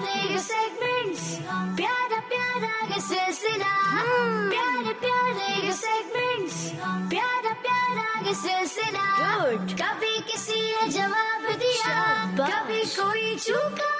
प्यारे ये सेगमेंट्स, प्यारा प्यारा ये सिलसिला, प्यारे प्यारे ये सेगमेंट्स, प्यारा प्यारा ये सिलसिला। कभी किसी ने जवाब दिया, कभी कोई चूका,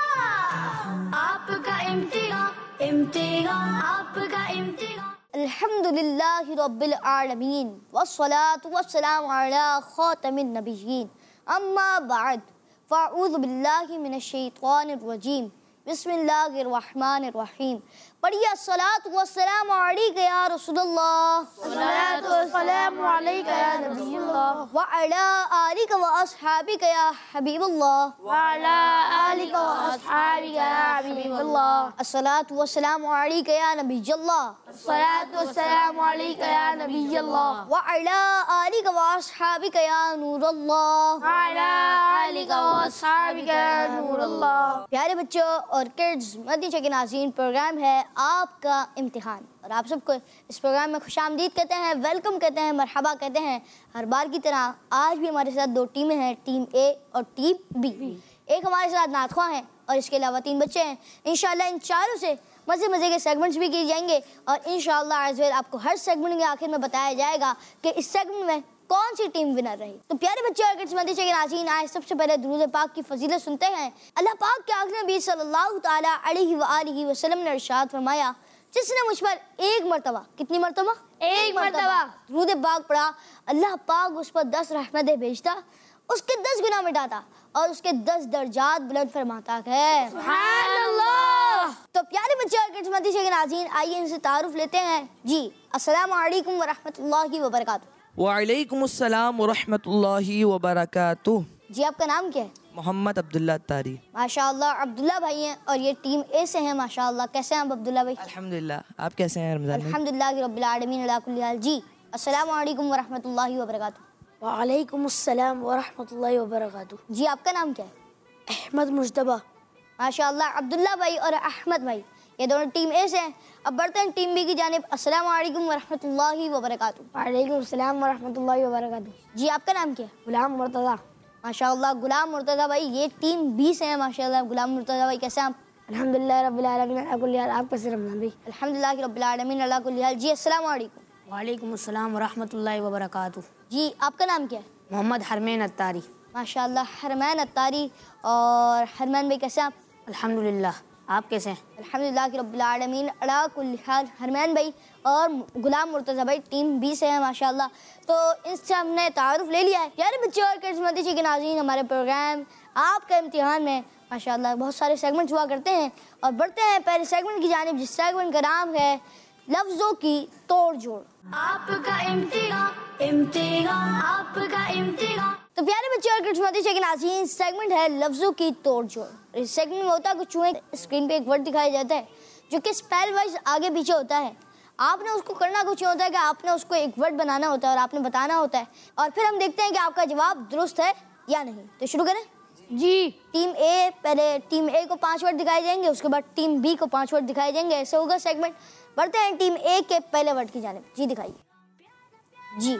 आपका इम्तिहान, इम्तिहान, आपका इम्तिहान। अल्हम्दुलिल्लाहि रब्बिल आलमीन वस्सलातु वस्सलामु अला खातमिन नबिय्यीन अम्मा बाद फ़अऊज़ु बिल्लाहि मिनश शैतानिर रजीम बिस्मिल्लाहिर रहमानिर रहीम। पढ़िए अस्सलातु वस्सलामु अलैका या रसूलल्लाह, अस्सलातु वस्सलामु अलैका या नबिय्युल्लाह, व अला आलिका व अस्हाबिका या हबीबल्लाह, व अला आलिका व अस्हाबिका या हबीबल्लाह। अस्सलातु वस्सलामु अलैका या नबिय्यल्लाह, अस्सलातु वस्सलामु अलैका या नबिय्यल्लाह, व अला आलिका व अस्हाबिका या नूरल्लाह, व अला आलिका व अस्हाबिका या नूरल्लाह। प्यारे बच्चों और किड्स, मदीना के नाज़रीन, प्रोग्राम है आपका इम्तिहान और आप सबको इस प्रोग्राम में खुशामदीद कहते हैं, वेलकम कहते हैं, मरहबा कहते हैं। हर बार की तरह आज भी हमारे साथ दो टीमें हैं, टीम ए और टीम बी। एक हमारे साथ नातख़्वां हैं और इसके अलावा 3 बच्चे हैं। इंशाल्लाह इन चारों से मज़े के सेगमेंट्स भी किए जाएंगे और इंशाल्लाह एज़ वेल आपको हर सेगमेंट के आखिर में बताया जाएगा कि इस सेगमेंट में कौन सी टीम विनर रही। तो प्यारे बच्चे और किड्स, मदीना के नाज़रीन, आए सबसे पहले दुरूद पाक की फजीलत सुनते हैं। अल्लाह पाक के आखिरी नबी सल्लल्लाहु ताला अलैहि व आलिहि वसल्लम ने इरशाद फरमाया, जिसने मुझ पर एक मरतबा, कितनी मरतबा? एक मरतबा दुरूद पाक पढ़ा, अल्लाह पाक उस पर 10 रहमतें भेजता, उसके 10 गुनाह मिटाता और उसके 10 दर्जात बुलंद फरमाता है। सुभान अल्लाह। तो प्यारे बच्चे और किड्स, मदीना के नाज़रीन, आइए इनसे तारुफ लेते हैं। जी, अस्सलामु अलैकुम व रहमतुल्लाहि व बरकातुहू। वालेकुम अस्सलाम व रहमतुल्लाहि व बरकातुहू। जी, आपका नाम क्या है? मोहम्मद अब्दुल्ला तारी। माशाअल्लाह, अब्दुल्ला भाई हैं और ये टीम ए से हैं। माशाअल्लाह, कैसे हैं आप अब्दुल्ला भाई? अल्हम्दुलिल्लाह, आप कैसे हैं रमज़ान भाई? अल्हम्दुलिल्लाह रब्बिल आलमीन अला कुल्ली हाल। जी, अस्सलामु अलैकुम व रहमतुल्लाहि व बरकातुहू। वालेकुम अस्सलाम व रहमतुल्लाहि व बरकातुहू। जी, आपका नाम क्या है? अहमद मुज्तबा। माशाअल्लाह, अब्दुल्ला भाई और अहमद भाई ये दोनों टीम ए से हैं। अब बढ़ते हैं टीम बी की जानिब। अस्सलामु अलैकुम व रहमतुल्लाहि व बरकातुहू। वालेकुम अस्सलाम व रहमतुल्लाहि व बरकातुहू। जी, आपका नाम क्या है? गुलाम मुर्तज़ा। माशाअल्लाह, गुलाम मुर्तज़ा भाई ये टीम बी से हैं। माशाअल्लाह, गुलाम मुर्तज़ा भाई कैसे हैं आप? अल्हम्दुलिल्लाह रब्बिल आलमीन अला कुल्ली हाल। आप कैसे रमज़ान भाई? अल्हम्दुलिल्लाह रब्बिल आलमीन अला कुल्ली हाल। जी, अस्सलामु अलैकुम। वालेकुम अस्सलाम व रहमतुल्लाहि व बरकातुहू। जी, आपका नाम क्या है? मोहम्मद हरमैन अत्तारी। माशाअल्लाह, हरमैन अत्तारी। और हरमैन भाई कैसे हैं आप? अल्हम्दुलिल्लाह, आप कैसे हैं? अल्हम्दुलिल्लाह कि रब्बिल आलमीन अला कुल्ली हाल। हरमैन भाई और गुलाम मुर्तज़ा भाई टीम बी से हैं। माशाअल्लाह, तो इनसे हमने तारुफ ले लिया है। प्यारे बच्चे और किड्स, मदीना के नाज़रीन, हमारे प्रोग्राम आपका इम्तिहान में माशाअल्लाह बहुत सारे सेगमेंट्स हुआ करते हैं और बढ़ते हैं पहले सेगमेंट की जानिब, जिस सेगमेंट का नाम है लफ्ज़ों की तोड़ जोड़। आपका इम्तिहान, इम्तिहान, आपका इम्तिहान। तो प्यारे बच्चे और किड्स, मदीना के नाज़रीन, सेगमेंट है लफ्ज़ों की तोड़ जोड़। इस सेगमेंट में होता है कुछ यूँ, स्क्रीन पे एक वर्ड दिखाया जाता है जो कि स्पेल वाइज आगे पीछे होता है। आपने उसको करना कुछ होता है कि आपने उसको एक वर्ड बनाना होता है और आपने बताना होता है और फिर हम देखते हैं कि आपका जवाब दुरुस्त है या नहीं। तो शुरू करें। जी। टीम ए, पहले टीम ए को 5 वर्ड दिखाए जाएंगे, उसके बाद टीम बी को 5 वर्ड दिखाए जाएंगे। ऐसे होगा सेगमेंट। बढ़ते हैं टीम ए के पहले वर्ड की जानिब। जी, दिखाइए। जी,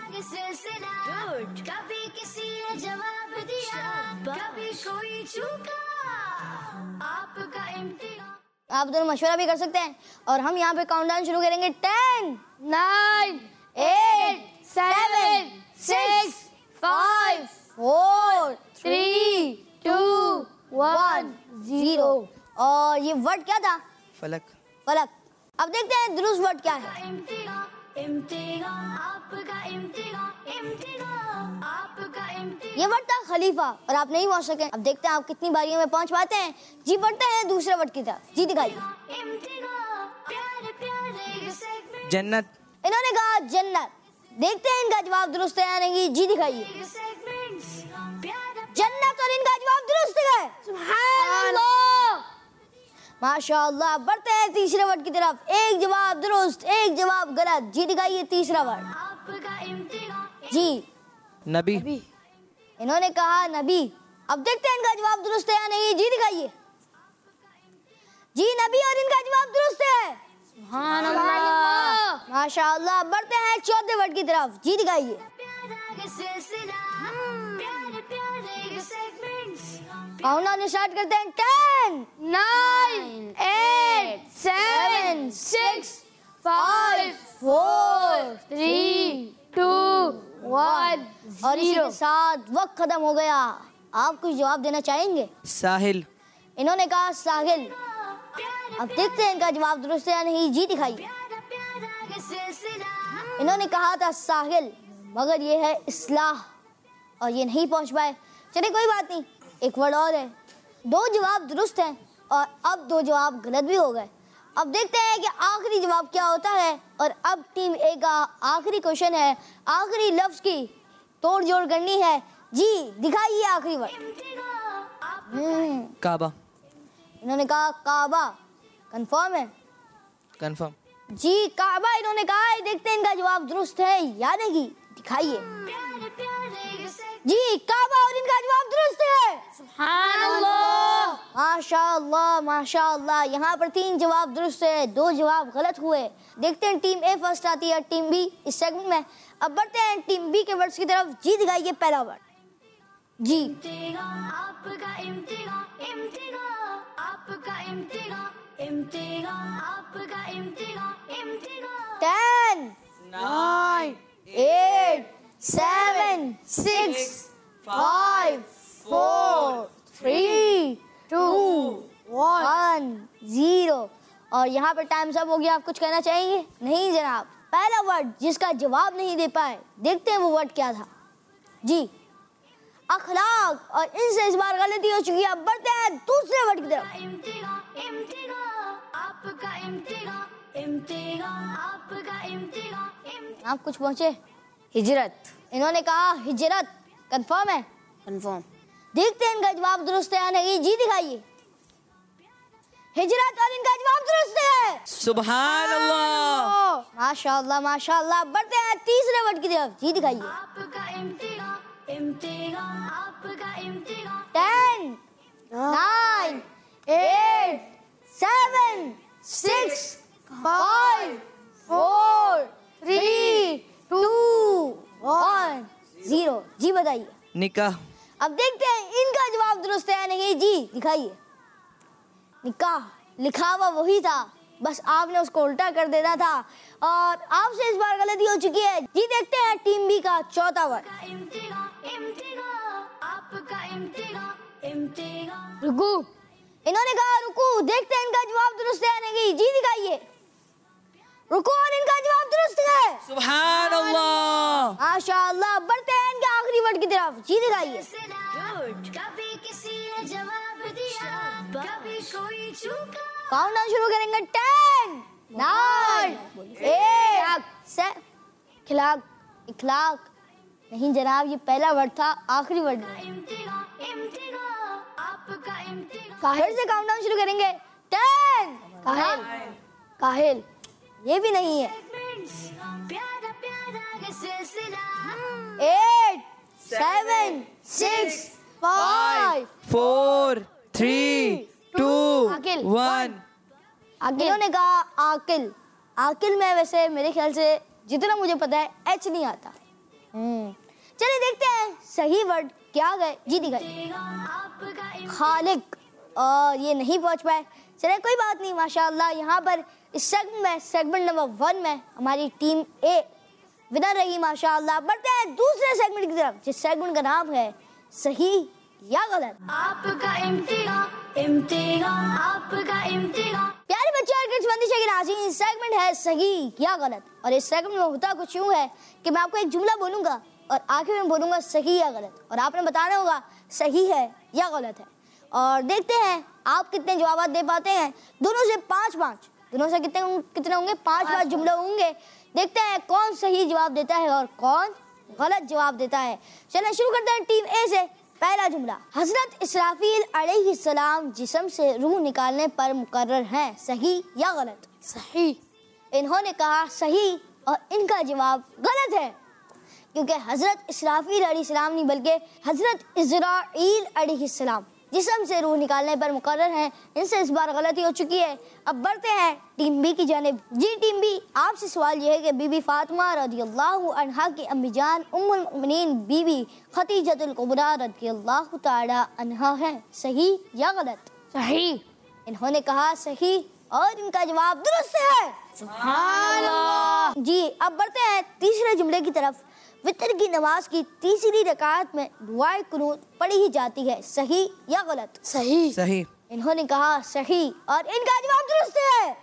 कभी किसी ने जवाब दिया, कभी कोई चूका, आपका इम्तिहान। आप दोनों मशवरा भी कर सकते हैं और हम यहाँ पे काउंटडाउन शुरू करेंगे। 10 9 8 7 6 5 4 3 2 1 0। और ये वर्ड क्या था? फलक। फलक। अब देखते हैं दुरुस्त वर्ड क्या है। इम्तिहान, इम्तिहान, आपका इम्तिहान, इम्तिहान, आपका इम्तिहान। ये वर्ड था खलीफा और आप नहीं पहुंच सके। अब देखते हैं आप कितनी बारियों में पहुंच पाते हैं। जी, बढ़ते हैं दूसरे वर्ड की तरफ। जी, दिखाइए। इम्तिहान, प्यारे प्यारे ये सेगमेंट, जन्नत। इन्होंने कहा जन्नत। देखते हैं इनका जवाब दुरुस्त है या नहीं। जी, दिखाइए। ये सेगमेंट्स, प्यारा जन्नत, और इनका जवाब दुरुस्त है। सुभान अल्लाह। माशाअल्लाह। बढ़ते हैं तीसरे वर्ड की तरफ। एक जवाब दुरुस्त, एक जवाब गलत। जी, दिखाइए तीसरा वर्ड। आपका इम्तिहान। जी, नबी। इन्होंने कहा नबी। अब देखते हैं इनका जवाब दुरुस्त है या नहीं। जी, दिखाइए। जी, नबी, और इनका जवाब दुरुस्त है। सुभान अल्लाह। माशाअल्लाह। बढ़ते हैं चौथे वर्ड की तरफ। जी, दिखाइए। प्यारा ये सिलसिला, प्यारे प्यारे ये सेगमेंट्स। काउंटडाउन स्टार्ट करते हैं। 10 9 और इसी के साथ वक्त खत्म हो गया। आप कुछ जवाब देना चाहेंगे? साहिल। इन्होंने कहा साहिल। अब देखते हैं इनका जवाब दुरुस्त है या नहीं। जी दिखाइए। इन्होंने कहा था साहिल, मगर ये है इस्लाह और ये नहीं पहुंच पाए। चलिए कोई बात नहीं, एक वर्ड और है। दो जवाब दुरुस्त हैं और अब दो जवाब गलत भी हो गए। अब देखते हैं कि आखिरी जवाब क्या होता है। और अब टीम ए का आखिरी क्वेश्चन है, आखिरी लफ्ज की तोड़ जोड़ करनी है। जी दिखाइए आखिरी वर्ड। काबा। इन्होंने कहा काबा। कंफर्म है? कंफर्म। जी काबा इन्होंने कहा है। देखते हैं इनका जवाब दुरुस्त है या नहीं। दिखाइए। जी काबा और इनका जवाब दुरुस्त है। सुभानअल्लाह। माशाअल्लाह माशाअल्लाह। यहाँ पर 3 जवाब दुरुस्त है, 2 जवाब गलत हुए। देखते हैं टीम ए फर्स्ट आती है, टीम बी इस सेगमेंट में। अब बढ़ते हैं टीम बी के वर्ड्स की तरफ। जी दिखाइए पहला वर्ड। जी आपका इम्तिहान, इम्तिहान, आपका इम्तिहान, इम्तिहान, आपका इम्तिहान, इम्तिहान। 10 9 8 7 6 5 4 3 2 1 0। और यहाँ पर टाइम सब हो गया। आप कुछ कहना चाहेंगे? नहीं जनाब। पहला वर्ड जिसका जवाब नहीं दे पाए, देखते हैं वो वर्ड क्या था। जी अखलाक। और इनसे इस बार गलती हो चुकी है। अब बढ़ते हैं दूसरे वर्ड की तरफ। इम्तिहान, इम्तिहान, आपका इम्तिहान, इम्तिहान, आपका इम्तिहान, इम्तिहान। आप कुछ पहुंचे? हिजरत। इन्होंने कहा हिजरत। कंफर्म है? कन्फर्म। देखते हैं इनका जवाब दुरुस्त है या नहीं। जी दिखाइए। हिजरत और इनका जवाब दुरुस्त है। सुभान अल्लाह। माशाअल्लाह माशाअल्लाह। बढ़ते हैं तीसरे वर्ड की तरफ। जी दिखाइए। आपका इम्तिहान, इम्तिहान, आपका इम्तिहान। 10 9 8 7 6 5 4 3 2 1 0। जी बताइए। निकाह। अब देखते हैं इनका जवाब दुरुस्त है या नहीं। जी दिखाइए। निकाह लिखा हुआ वही था, बस आपने उसको उल्टा कर देना था और आपसे इस बार गलती हो चुकी है। जी देखते हैं टीम बी का चौथा वर्ड। इम्तिहान, इम्तिहान, आपका इम्तिहान, इम्तिहान। रुकू। इन्होंने कहा रुकू। देखते हैं इनका जवाब दुरुस्त है या नहीं। जी दिखाइए। रुकू और इनका जवाब दुरुस्त है। सुभान अल्लाह। माशाअल्लाह। बढ़ते हैं इनके आखिरी वर्ड की तरफ। जी दिखाइए। कभी किसी ने जवाब दिया, कभी कोई चूका। काउंटडाउन शुरू करेंगे। 10 9 8 7 इखलाक। इखलाक नहीं जनाब, ये पहला वर्ड था, आखिरी वर्ड है। इम्तिहान, इम्तिहान, आपका इम्तिहान। फिर से काउंटडाउन शुरू करेंगे। 10 काहिल। काहिल। ये भी नहीं है। प्यारा प्यारा ये सिलसिला। 8 7 6 5 4 3 2 आकिल। 1। इन्होंने कहा आकिल। आकिल में वैसे मेरे ख्याल से जितना मुझे पता है एच नहीं आता। चलिए देखते हैं सही वर्ड क्या गए। जी दिखाइए। खालिक। और ये नहीं पहुंच पाए। चलिए कोई बात नहीं, माशाअल्लाह। यहाँ पर इस सेगमेंट नंबर 1 में हमारी टीम ए विनर रही, माशाअल्लाह। बढ़ते हैं दूसरे सेगमेंट की तरफ, जिस सेगमेंट का नाम है सही या गलत। आपका इम्तिहान, इम्तिहान, आपका इम्तिहान। प्यारे बच्चों और किड्स बंदिशा की नाज़रीन, सेगमेंट है सही या गलत। और इस सेगमेंट में होता कुछ यूं है कि मैं आपको एक जुमला बोलूंगा और आखिर में बोलूंगा सही या गलत, और आपने बताना होगा सही है या गलत है। और देखते हैं आप कितने जवाब दे पाते हैं। दोनों से 5-5, दोनों से कितने होंगे? 5-5 जुमले होंगे। देखते हैं कौन सही जवाब देता है और कौन गलत जवाब देता है। चलिए शुरू करते हैं टीम ए से। पहला जुमला, हजरत इसराफील अलैहिस्सलाम जिस्म से रूह निकालने पर मुकर्रर हैं, सही या गलत? सही। इन्होंने कहा सही और इनका जवाब गलत है, क्योंकि हजरत इसराफील अलैहिस्सलाम नहीं बल्कि हजरत इज़राइल अलैहिस्सलाम जिस्म से रूह निकालने पर मुकर्रर हैं। इनसे इस बार गलती हो चुकी है। अब बढ़ते हैं टीम बी की जानिब। जी टीम बी, आपसे सवाल यह है कि बीबी फातिमा रज़ियल्लाहु अन्हा की अम्मी जान उम्मुल मोमिनीन बीबी खदीजतुल कुबरा रज़ियल्लाहु ताला अन्हा है, सही या गलत? सही। इन्होंने कहा सही और इनका जवाब दुरुस्त है। सुभान अल्लाह। जी अब बढ़ते हैं तीसरे जुमले की तरफ। वितर की नमाज की तीसरी रकात में दुआए कुनूत पढ़ी ही जाती है, सही या गलत? सही। सही। इन्होंने कहा सही और इनका जवाब दुरुस्त है।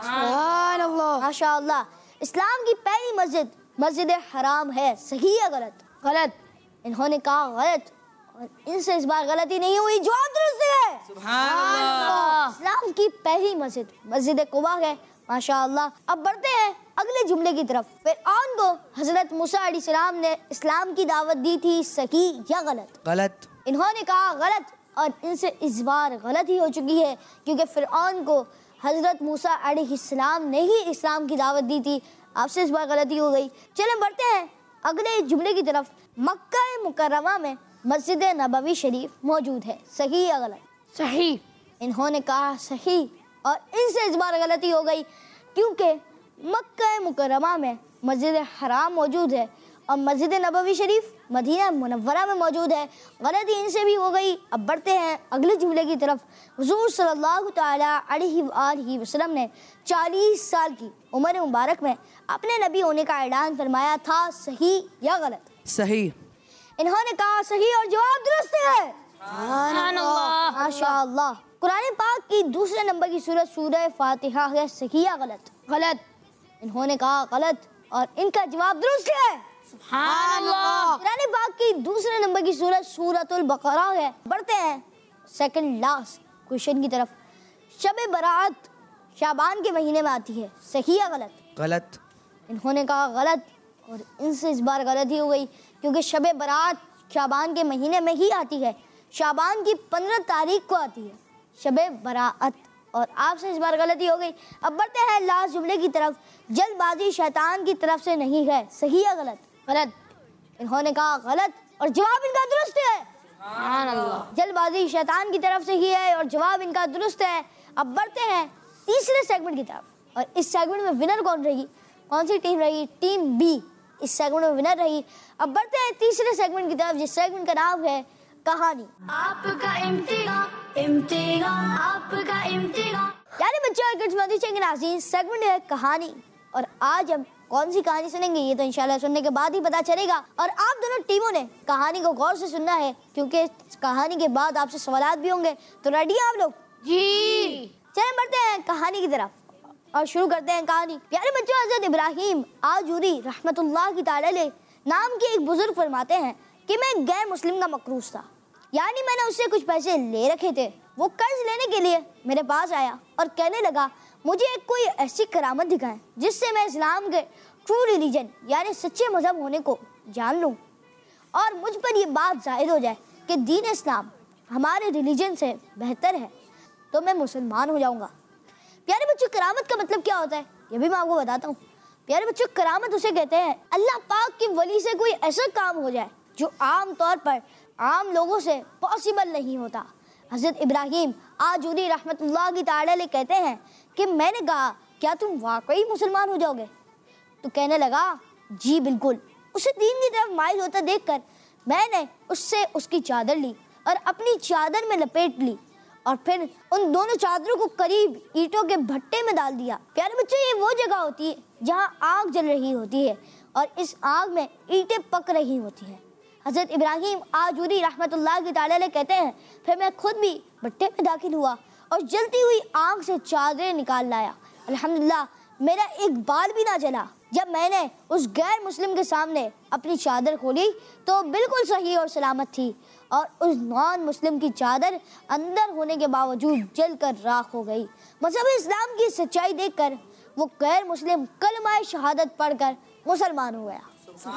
सुभान अल्लाह। माशाअल्लाह। इस्लाम की पहली मस्जिद मस्जिद हराम है, सही या गलत? गलत। इन्होंने कहा गलत और इनसे इस बार गलती नहीं हुई, जवाब दुरुस्त है। सुभान अल्लाह। इस्लाम की पहली मस्जिद मस्जिद कुबा है। माशाअल्लाह। अब बढ़ते हैं अगले जुमले की तरफ। फिरऔन को हजरत मूसा अलैहिस्सलाम ने इस्लाम की दावत दी थी, सही या गलत? गलत। इन्होंने कहा गलत और इनसे इस बार गलती हो चुकी है, क्योंकि फिरऔन को हजरत मूसा अलैहिस्सलाम ने ही इस्लाम की दावत दी थी। आपसे इस बार गलती हो गई। चलें बढ़ते हैं अगले जुमले की तरफ। मक्का मुकर्रमा में मस्जिद नबवी शरीफ मौजूद है, सही या गलत? सही। इन्होंने कहा सही और इनसे इस बार गलती हो गई, क्योंकि मक्का मुकर्रमा में मस्जिद हराम मौजूद है और मस्जिद नबवी शरीफ मदीना मुनव्वरा में मौजूद है। गलती इनसे भी हो गई। अब बढ़ते हैं अगले जुमले की तरफ। हुजूर सल्लल्लाहु तआला अलैहि वसल्लम ने 40 साल की उम्र मुबारक में अपने नबी होने का ऐलान फरमाया था, सही या गलत? सही। इन्होंने कहा सही और जवाब दुरुस्त है। सुभान अल्लाह। माशाअल्लाह। कुरान पाक की दूसरे नंबर की सूरत सूरह फातिहा है, सही या गलत? गलत। इन्होंने कहा गलत और इनका जवाब दुरुस्त है। सुभान अल्लाह। कुरान पाक की दूसरे नंबर की सूरत सूरतुल बकरा है। बढ़ते हैं सेकंड लास्ट क्वेश्चन की तरफ। शब बरात शाबान के महीने में आती है, सही या गलत? गलत। इन्होंने कहा गलत और इनसे इस बार गलती हो गई, क्योंकि शब बरात शाबान के महीने में ही आती है। शाबान की 15 तारीख को आती है शब बरात और आपसे इस बार गलती हो गई। अब बढ़ते हैं लास्ट जुमले की तरफ। जल्दबाजी शैतान की तरफ से नहीं है, सही या गलत? गलत। इन्होंने कहा गलत और जवाब इनका दुरुस्त है। सुभान अल्लाह। जल्दबाजी शैतान की तरफ से ही है और जवाब इनका दुरुस्त है। अब बढ़ते हैं तीसरे सेगमेंट की तरफ और इस सेगमेंट में विनर कौन रहेगी? कौन सी टीम रहेगी? टीम बी इस सेगमेंट में विनर रही। अब बढ़ते हैं तीसरे सेगमेंट की तरफ, जिस सेगमेंट का नाम है कहानी। आपका इम्तिहान इम्तिहान आपका इम्तिहान। यानी बच्चों और किड्स मदरसे के नाज़रीन, सेगमेंट है कहानी और आज हम कौन सी कहानी सुनेंगे ये तो इंशाल्लाह सुनने के बाद ही पता चलेगा। और आप दोनों टीमों ने कहानी को गौर से सुनना है, क्योंकि कहानी के बाद आपसे सवालात भी होंगे। तो रेडी हैं आप लोग? जी। चलें बढ़ते हैं कहानी की तरफ और शुरू करते हैं कहानी। प्यारे बच्चों, हज़रत इब्राहिम आजूरी रहमतुल्लाह की ताला अलैह नाम के एक बुजुर्ग फरमाते हैं कि मैं गैर मुस्लिम का मकरूज था, यानी मैंने उससे कुछ पैसे ले रखे थे। वो कर्ज लेने के लिए मेरे पास आया और कहने लगा, मुझे एक कोई ऐसी करामत दिखाएं जिससे मैं इस्लाम के ट्रू रिलीजन यानी सच्चे मजहब होने को जान लूं और मुझ पर यह बात जाहिर हो जाए कि दीन इस्लाम हमारे रिलीजन से बेहतर है, तो मैं मुसलमान हो जाऊंगा। प्यारे बच्चों, करामत का मतलब क्या होता है ये भी मैं आपको बताता हूँ। प्यारे बच्चों, करामत उसे कहते हैं अल्लाह पाक की वली से कोई ऐसा काम हो जाए जो आम तौर पर आम लोगों से पॉसिबल नहीं होता। हज़रत इब्राहिम आजूरी रहमतुल्लाह की ताला अलैह कहते हैं कि मैंने कहा, क्या तुम वाकई मुसलमान हो जाओगे? तो कहने लगा, जी बिल्कुल। उसे दीन की तरफ माइल होता देखकर मैंने उससे उसकी चादर ली और अपनी चादर में लपेट ली और फिर उन दोनों चादरों को करीब ईंटों के भट्टे में डाल दिया। प्यारे बच्चों, ये वो जगह होती है जहाँ आग जल रही होती है और इस आग में ईंटें पक रही होती हैं। हज़रत इब्राहिम आजूरी रहमतुल्लाह की ताला अलैह कहते हैं, फिर मैं खुद भी भट्टे में दाखिल हुआ और जलती हुई आग से चादरें निकाल लाया। अल्हम्दुलिल्लाह, मेरा एक बाल भी ना जला। जब मैंने उस गैर मुस्लिम के सामने अपनी चादर खोली तो बिल्कुल सही और सलामत थी और उस नॉन मुस्लिम की चादर अंदर होने के बावजूद जलकर राख हो गई। मज़हब इस्लाम की सच्चाई देखकर वो गैर मुस्लिम कलमा शहादत पढ़कर मुसलमान हो गया।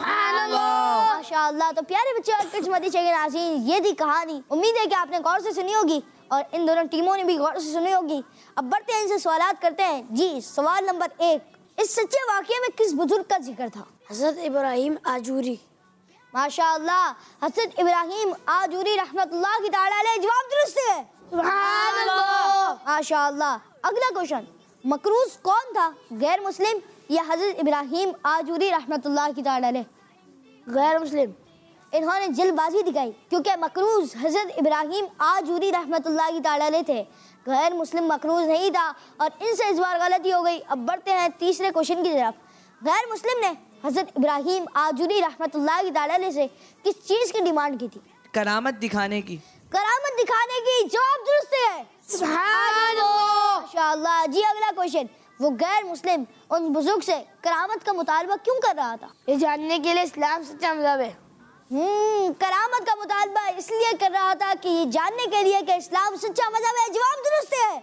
माशाअल्लाह। तो प्यारे बच्चे और किड्स मदरसे के नाज़रीन, ये थी कहानी। उम्मीद है कि आपने गौर से सुनी होगी और इन दोनों टीमों ने भी गौर से सुनी होगी। अब बढ़ते हैं, इनसे सवालात करते हैं। जी, सवाल नंबर 1, इस सच्चे वाक़ये में किस बुजुर्ग का जिक्र था? हज़रत इब्राहिम आजूरी। माशाअल्लाह, हज़रत इब्राहिम आजूरी रहमतुल्लाह की ताला अलैह, जवाब दुरुस्त है। सुभान अल्लाह। माशाअल्लाह। अगला क्वेश्चन, मकरूज कौन था, गैर मुस्लिम या हज़रत इब्राहिम आजूरी रहमतुल्लाह की ताला अलैह? गैर मुस्लिम। इन्होंने जल्दबाजी दिखाई क्योंकि मकरूज हज़रत इब्राहिम आजूरी रहमतुल्लाह की ताला अलैह थे, गैर मुस्लिम मकरूज नहीं था और इनसे इस बार गलती हो गई। अब बढ़ते हैं तीसरे क्वेश्चन की तरफ। गैर मुस्लिम ने हजरत इब्राहिम आजूरी रहमतुल्लाहि तआला अलैह से किस चीज की डिमांड की थी? करामत दिखाने की। करामत दिखाने की। जवाब दुरुस्त है। माशाअल्लाह। जी अगला क्वेश्चन, वो गैर मुस्लिम उन बुजुर्ग से करामत का मुतालबा क्यों कर रहा था? ये जानने के लिए इस्लाम सच्चा मज़हब है। करामत का मुतालबा इसलिए कर रहा था कि ये जानने के लिए कि इस्लाम सच्चा मजहब है। जवाब दुरुस्त है।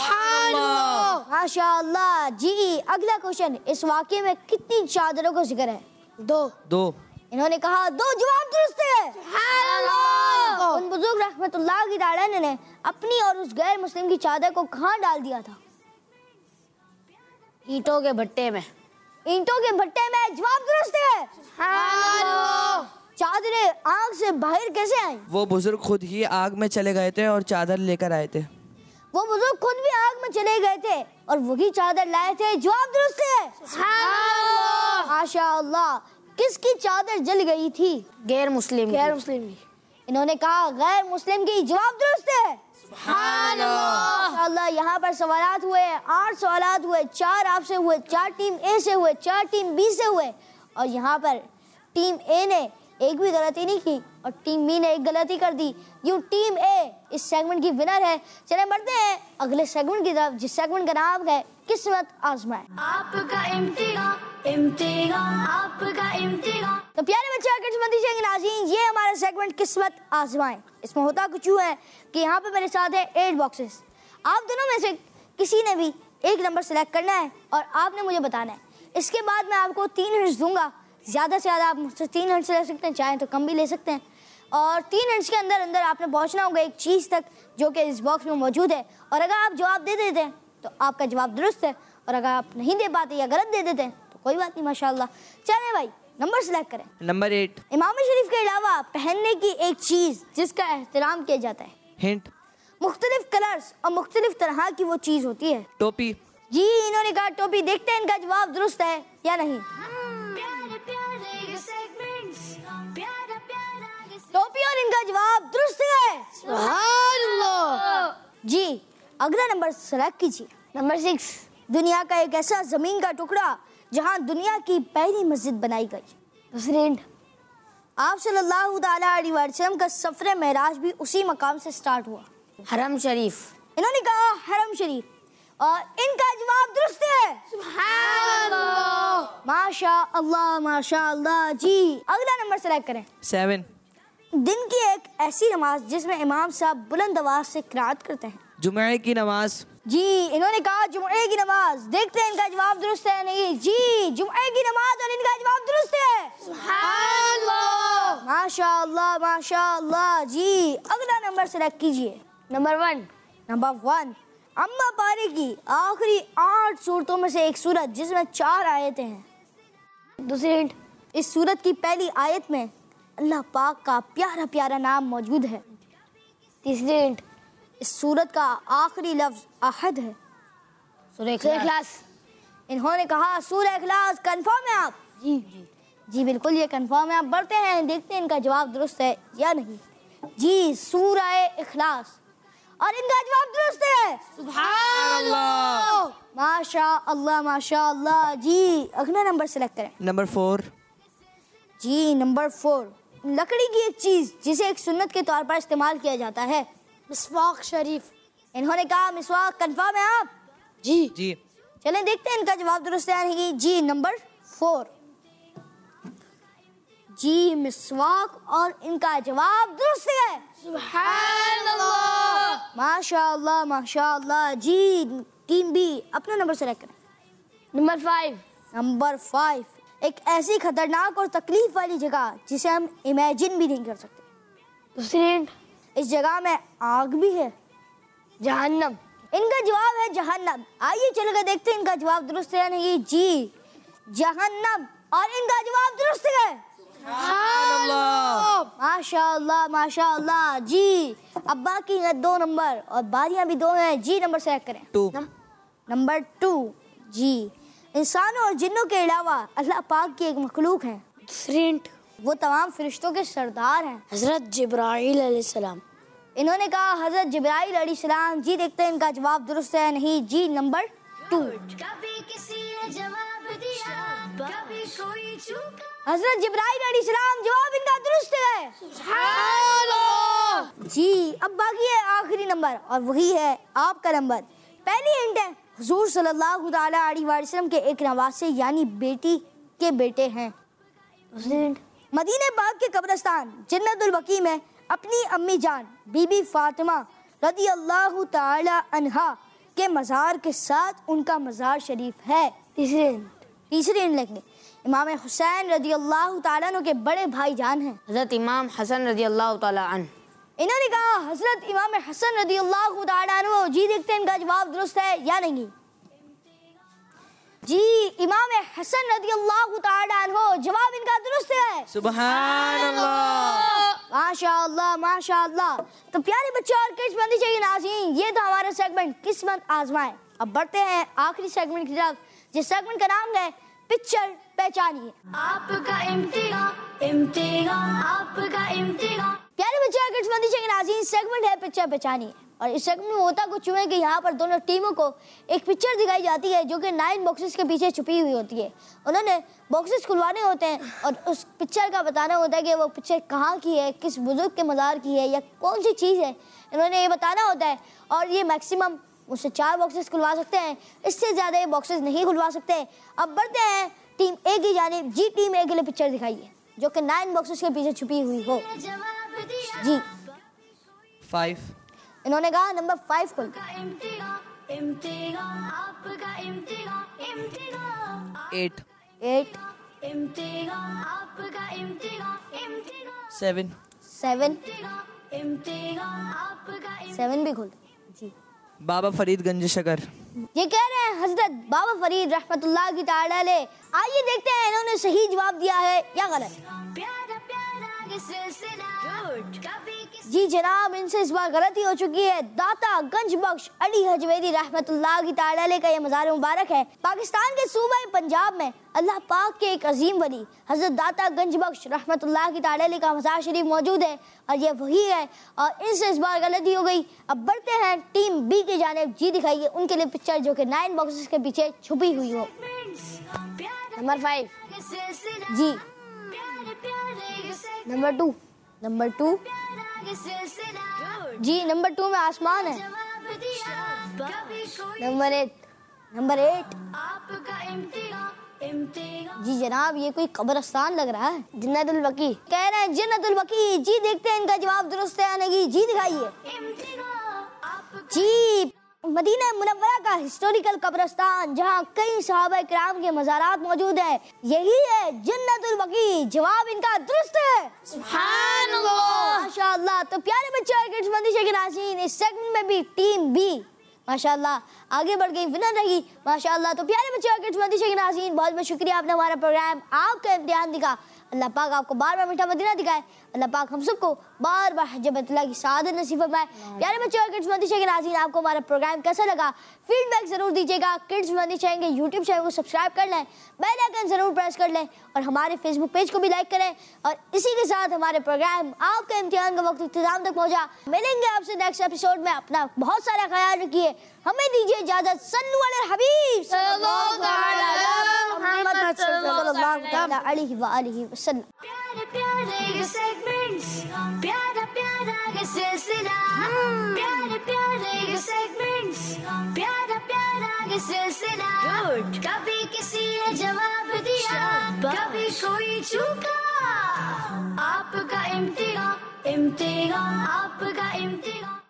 माशाअल्लाह। जी अगला क्वेश्चन, इस वाक़े में कितनी चादरों का जिक्र है? 2। इन्होंने कहा 2। जवाब दुरुस्त है। उन बुजुर्ग रहमतुल्लाहि तआला ने अपनी और उस गैर मुस्लिम की चादर को कहाँ डाल दिया था? ईंटों के भट्टे में। ईंटों के भट्टे में। जवाब दुरुस्त है। चादरें आग से बाहर कैसे आई? वो बुजुर्ग खुद ही आग में चले गए थे और चादर लेकर आए थे। वो बुजुर्ग खुद भी आग में चले गए थे और वही चादर लाए थे। जवाब दुरुस्त है। माशाअल्लाह। किसकी चादर जल गई थी? गैर मुस्लिम की। इन्होंने कहा गैर मुस्लिम की। जवाब दुरुस्त है। माशाअल्लाह। यहाँ पर सवालात हुए 8 सवालात हुए, 4 आपसे हुए, 4 टीम ए से हुए, 4 टीम बी से हुए और यहाँ पर टीम ए ने एक भी गलती नहीं की और टीम बी ने एक गलती कर दी। यूं टीम ए इस सेगमेंट की विनर है। चले बढ़ते हैं अगले सेगमेंट की तरफ, जिस सेगमेंट का नाम है किस्मत आजमाए। आपका इम्तिहान आपका इम्तिहान। तो प्यारे बच्चे किस्मती नाज़रीन, ये हमारा सेगमेंट किस्मत आजमाए। इसमें होता कुछ यूँ है कि यहाँ पे मेरे साथ है 8 बॉक्सेस। आप दोनों में से किसी ने भी एक नंबर सेलेक्ट करना है और आपने मुझे बताना है। इसके बाद मैं आपको 3 हिंट्स दूंगा। ज़्यादा से ज़्यादा आप मुझसे 3 हिंट्स ले सकते हैं, चाहें तो कम भी ले सकते हैं। और 3 हिंट्स के अंदर अंदर आपने पहुँचना होगा एक चीज़ तक जो कि इस बॉक्स में मौजूद है। और अगर आप जवाब दे देते हैं तो आपका जवाब दुरुस्त है और अगर आप नहीं दे पाते या गलत दे देते हैं तो कोई बात नहीं, माशाअल्लाह। चलें भाई, नंबर सेलेक्ट करें। नंबर 8। इमाम शरीफ के अलावा पहनने की एक चीज़ जिसका एहतराम किया जाता है। हिंट। मुख्तलिफ कलर्स और मुख्तलिफ तरह की वो चीज़ होती है। टोपी। जी इन्होंने कहा टोपी। देखते हैं इनका जवाब दुरुस्त है या नहीं। प्यारे प्यारे सेगमेंट्स, प्यारा प्यारा टोपी और इनका जवाब दुरुस्त है। जी अगला नंबर सेलेक्ट कीजिए। नंबर 6। दुनिया का एक ऐसा जमीन का टुकड़ा जहां दुनिया की पहली मस्जिद बनाई गई। दूसरी हिंट। आप सल्लल्लाहु अलैहि वसल्लम का सफर मेराज भी उसी मकाम से स्टार्ट हुआ। हरम शरीफ। इन्होंने कहा हरम शरीफ और इनका जवाब दुरुस्त है। माशाअल्लाह माशाअल्लाह। जी अगला नंबर सेलेक्ट करें। 7। दिन की एक ऐसी नमाज जिसमें इमाम साहब बुलंद आवाज से क़िराअत करते हैं। जुमे की नमाज। जी इन्होंने कहा जुमे की नमाज। देखते हैं इनका जवाब दुरुस्त है नहीं। जी जुमे की नमाज और इनका जवाब दुरुस्त है। माशाअल्लाह माशाअल्लाह। जी अगला नंबर सेलेक्ट कीजिए। नंबर 1। नंबर 1। अम्मा पारे की आखिरी 8 सूरतों में से एक सूरत जिसमें 4 आयतें हैं। दूसरी हिंट। इस सूरत की पहली आयत में अल्लाह पाक का प्यारा प्यारा नाम मौजूद है। तीसरी हिंट। इस सूरत का आखिरी लफ्ज अहद है। सूरह इखलास। इन्होंने कहा सूरह इखलास। कंफर्म है आप? जी बिल्कुल ये कंफर्म है। आप बढ़ते हैं, देखते हैं इनका जवाब दुरुस्त है या नहीं। जी सूरह इखलास और इनका जवाब दुरुस्त है। माशाअल्लाह माशाअल्लाह। जी अगला नंबर सेलेक्ट करें। नंबर 4। जी नंबर 4। लकड़ी की एक चीज जिसे एक सुन्नत के तौर पर इस्तेमाल किया जाता है। मिसवाक शरीफ। इन्होंने कहा मिसवाक। कंफर्म है आप? जी। चलें देखते हैं इनका जवाब दुरुस्त है या नहीं। जी नंबर 4। जी मिसवाक और इनका जवाब दुरुस्त है। माशाअल्लाह माशाअल्लाह। जी टीम बी अपना नंबर सेलेक्ट करें। नंबर 5। नंबर 5। एक ऐसी खतरनाक और तकलीफ वाली जगह जिसे हम इमेजिन भी नहीं कर सकते। दूसरी हिंट। इस जगह में आग भी है। जहन्नम। इनका जवाब है जहन्नम। आइए चलकर देखते हैं इनका जवाब दुरुस्त है या नहीं। जी जहन्नम और इनका जवाब दुरुस्त है। माशाअल्लाह माशाअल्लाह। जी अब बाकी है 2 नंबर और बारियां भी 2 हैं। जी नंबर सेलेक्ट करें। 2। नंबर 2। जी इंसानों और जिन्नों के अलावा अल्लाह पाक की एक मखलूक है। दूसरी हिंट। वो तमाम फरिश्तों के सरदार हैं। हजरत जिब्राइल अलैहिस्सलाम। इन्होंने कहा हजरत जिब्राइल अलैहिस्सलाम। जी देखते हैं इनका जवाब दुरुस्त है या नहीं। जी नंबर 2। कभी किसी ने जवाब दिया, कभी कोई चूका। हजरत जिब्राइल अलैहिस्सलाम, जवाब इनका दुरुस्त है। जी, अब बाकी है आखिरी नंबर और वही है आपका नंबर। पहली हिंट है, हुजूर सल्लल्लाहु ताला अलैहि वसल्लम के एक नवासे यानी बेटी के बेटे हैं। मदीने पाक के कब्रिस्तान जन्नतुल बकी में अपनी अम्मी जान बीबी फातिमा रदी अल्लाह ताला अन्हा के मज़ार के साथ उनका मज़ार शरीफ है। तीसरी हिंट लिख लें, इमाम हुसैन रदी अल्लाह ताला अन्हु के बड़े भाई जान हैं। हज़रत इमाम हसन रज़ी अल्लाह ताला अन्हु। इन्होंने कहा हजरत इमाम हसन रदी अल्लाह ताला अन्हु। जी देखते हैं इनका जवाब दुरुस्त है या नहीं। जी, इमाम हसन रदी अल्लाह ताला अन्हु, जवाब इनका दुरुस्त है। सुभान अल्लाह। माशाअल्लाह माशाअल्लाह। तो प्यारे बच्चों और किस्मत चाहिए नाज़रीन, ये था हमारा सेगमेंट किस्मत आजमाए। अब बढ़ते हैं आखिरी सेगमेंट की तरफ, जिस सेगमेंट का नाम है पिक्चर पहचानिए। आपका इम्तिहान, इम्तिहान, आपका इम्तिहान। प्यारे बच्चों और किस्मत चाहिए नाज़रीन, सेगमेंट है पिक्चर पहचानिए। और इस सेगमेंट में होता कुछ यूं है कि यहाँ पर दोनों टीमों को एक पिक्चर दिखाई जाती है जो कि 9 बॉक्सेस के पीछे छुपी हुई होती है। उन्होंने बॉक्सेस खुलवाने होते हैं और उस पिक्चर का बताना होता है कि वो पिक्चर कहाँ की है, किस बुजुर्ग के मज़ार की है या कौन सी चीज़ है, इन्होंने ये बताना होता है। और ये मैक्सिमम उससे 4 बॉक्सेस खुलवा सकते हैं, इससे ज़्यादा ये बॉक्सेस नहीं खुलवा सकते। अब बढ़ते हैं टीम ए की जानिब। जी, टीम ए के लिए पिक्चर दिखाइए जो कि 9 बॉक्सेस के पीछे छुपी हुई हो। जवाब दिया, जी, 5, इन्होंने कहा नंबर 5 खुल। आपका इम्तिहान, इम्तिहान, आपका इम्तिहान, इम्तिहान, 8, 8, इम्तिहान, आपका इम्तिहान, इम्तिहान, 7, 7, इम्तिहान, आपका 7 भी खुल। जी, बाबा फरीद गंज शकर। ये कह रहे हैं हजरत बाबा फरीद रहमतुल्लाह की ताला अलैह। आइए देखते हैं इन्होंने सही जवाब दिया है या गलत। प्यारा प्यारा ये सिलसिला, कभी किसी जी जनाब, इनसे इस बार गलती हो चुकी है। दाता गंज बख्श अली हजवेरी रहमतुल्लाह की ताला अलैह का ये मज़ार मुबारक है पाकिस्तान के सूबे पंजाब में। अल्लाह पाक के एक अजीम वली हजरत दाता गंज बख्श रहमतुल्लाह की ताला अलैह का मज़ार शरीफ मौजूद है और ये वही है। और इनसे इस बार गलती हो गई। अब बढ़ते हैं टीम बी की जानिब। जी दिखाइए उनके लिए पिक्चर जो कि 9 बॉक्सेस के पीछे छुपी हुई हो। नंबर 5। ये सिलसिला, जी, प्यारे प्यारे ये सिलसिला, नंबर 2। नंबर 2, ये सिलसिला, जी नंबर 2 में आसमान है। जवाब दिया, कभी कोई नंबर 8, नंबर 8। आपका इम्तिहान, इम्तिहान, जी जनाब, ये कोई कब्रिस्तान लग रहा है। जन्नतुल बकी। कह रहे हैं जन्नतुल बकी। जी देखते हैं इनका जवाब दुरुस्त है या नहीं। जी दिखाइए। इम्तिहान, आपका जी, मदीना मुनव्वरा का हिस्टोरिकल कब्रिस्तान जहाँ कई सहाबा किराम के मज़ारात मौजूद हैं, यही है जन्नतुल बकी। जवाब इनका दुरुस्त है। सुभानअल्लाह। माशाअल्लाह। तो प्यारे बच्चों और किस्मत के नाज़रीन, इस सेगमेंट में भी टीम बी माशाअल्लाह आगे बढ़ गई, विनर रही माशाअल्लाह। तो प्यारे बच्चों और किस्मत के नाज़रीन, बहुत बहुत शुक्रिया, आपने हमारा प्रोग्राम आपका इम्तिहान दिखा। अल्लाह पाक आपको बार बार मीठा मदीना दिखाए। अल्लाह पाक हम सबको बार बार हज बैतुल्लाह की सआदत नसीब फरमाए। प्यारे बच्चों और किड्स मंदिर के नाज़रीन, आपको हमारा प्रोग्राम कैसा लगा फीडबैक जरूर दीजिएगा। किड्स मंदिर के यूट्यूब चैनल को सब्सक्राइब कर लें, बेल आइकन जरूर प्रेस कर लें और हमारे फेसबुक पेज को भी लाइक करें। और इसी के साथ हमारे प्रोग्राम आपका इम्तिहान का वक्त इख्तिताम तक पहुंचा। मिलेंगे आपसे नेक्स्ट एपिसोड में। अपना बहुत सारा ख्याल रखिए, हमें दीजिए इजाजत। सल्लु अला हबीब सल्लल्लाहु अलैहि वसल्लम। प्यारे प्यारे ये सेगमेंट्स, प्यारा प्यारा ये सिलसिला, प्यारे प्यारे ये सेगमेंट्स, प्यारा प्यारा ये सिलसिला, कभी किसी ने जवाब दिया, कभी कोई चूका। आपका इम्तिहान, इम्तिहान, आपका इम्तिहान।